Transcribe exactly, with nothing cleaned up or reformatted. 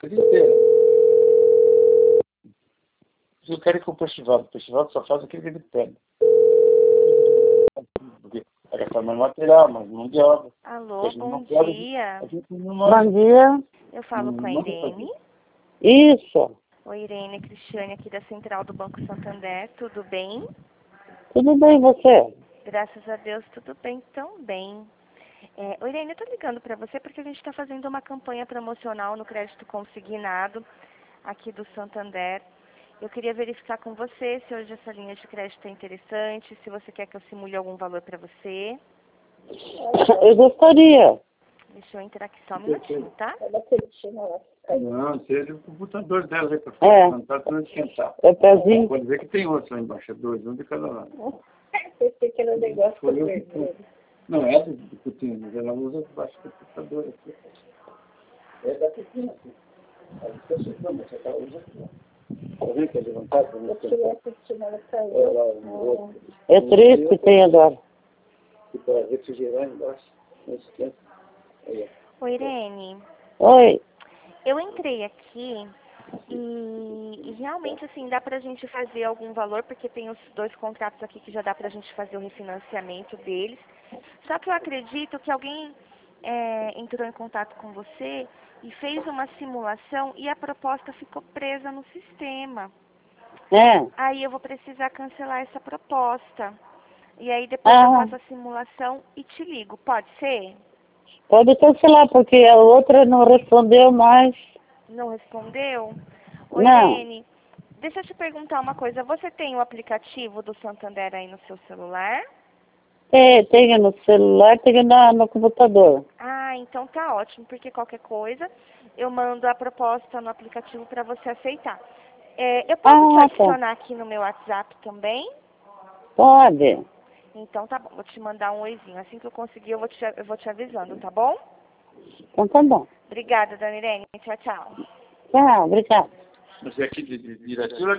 vida inteira. Eu quero ir com o festival. O festival só faz aquilo que ele pede. Porque é reforma material, mas não de obra. Alô, bom pode, dia. Bom dia. Eu falo com a Irene. Isso. Oi, Irene, Cristiane aqui da Central do Banco Santander. Tudo bem? Tudo bem, você? Graças a Deus, tudo bem também. É, oi, Irene, eu tô ligando para você porque a gente está fazendo uma campanha promocional no crédito consignado aqui do Santander. Eu queria verificar com você se hoje essa linha de crédito é interessante, se você quer que eu simule algum valor para você. Eu gostaria. Deixa eu entrar aqui só um minutinho, tá? Não, seja o computador dela aí para É. não tá tentando esquentar. É pezinho. Pode ver que tem outro lá embaixo, dois, um de cada lado. Esse pequeno negócio Foi eu que vermelho. pus. Não, é do do Putinho, mas ela usa debaixo do computador aqui. É da Putinho aqui. Aí você chegou, mas você usa aqui. Tá vendo que é levantado? Eu tirei essa chinela caiu. Olha lá, o outro. É três que tem agora. E para refrigerar embaixo, não esquenta. Aí, ó. Oi, Irene. Oi. Eu entrei aqui e, e realmente, assim, dá pra gente fazer algum valor, porque tem os dois contratos aqui que já dá pra gente fazer o refinanciamento deles. Só que eu acredito que alguém é, entrou em contato com você e fez uma simulação e a proposta ficou presa no sistema. É. Aí eu vou precisar cancelar essa proposta. E aí depois Ah. eu faço a simulação e te ligo. Pode ser? Pode cancelar, porque a outra não respondeu mais. Não respondeu? Oi, Não. Irene, deixa eu te perguntar uma coisa. Você tem o aplicativo do Santander aí no seu celular? É, tenho no celular, tenho na, no computador. Ah, então tá ótimo, porque qualquer coisa eu mando a proposta no aplicativo para você aceitar. É, eu posso Ah, te tá. adicionar aqui no meu WhatsApp também? Pode. Então tá bom, vou te mandar um oizinho. Assim que eu conseguir, eu vou te, eu vou te avisando, tá bom? Então tá bom. Obrigada, dona Irene. Tchau, tchau. Tchau, obrigada. Mas é aqui de, de, de Irati,